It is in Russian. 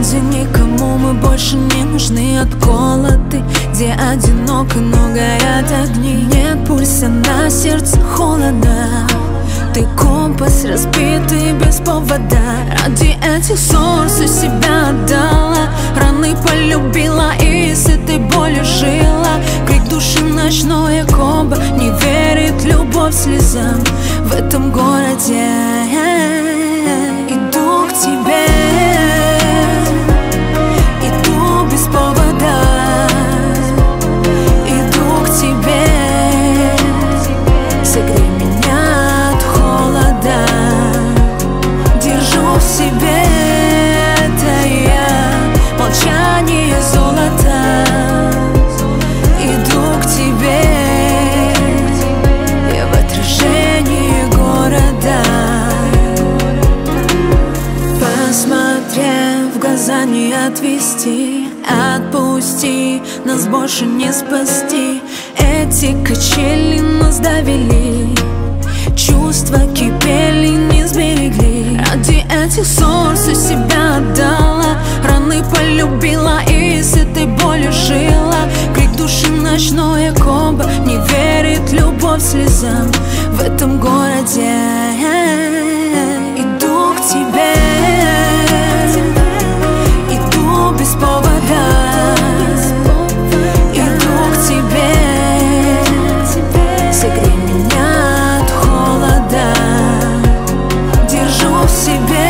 где никому мы больше не нужны от голода, где одиноко, но горят огни. Нет пульса, на сердце холодно. Ты компас разбитый без повода. Ради этих ссор всю себя отдала, раны полюбила и с этой болью жила. Крик души, ночное комбо, не верит любовь слезам. В этом городе иду к тебе, иду без повода, иду к тебе. Согрей меня от холода, держу в себе это я, молчание золота. Иду к тебе, я в отражении города. Посмотрев в глаза, не отвести, отпусти, нас больше не спасти. Эти качели нас довели, чувства кипели, не сберегли. Ради этих ссор всю себя отдала, раны полюбила и с этой болью жила. Крик души, ночное комбо, не верит любовь слезам. В этом городе иду к тебе, иду без повода, иду к тебе. Согрей меня от холода, держу в себе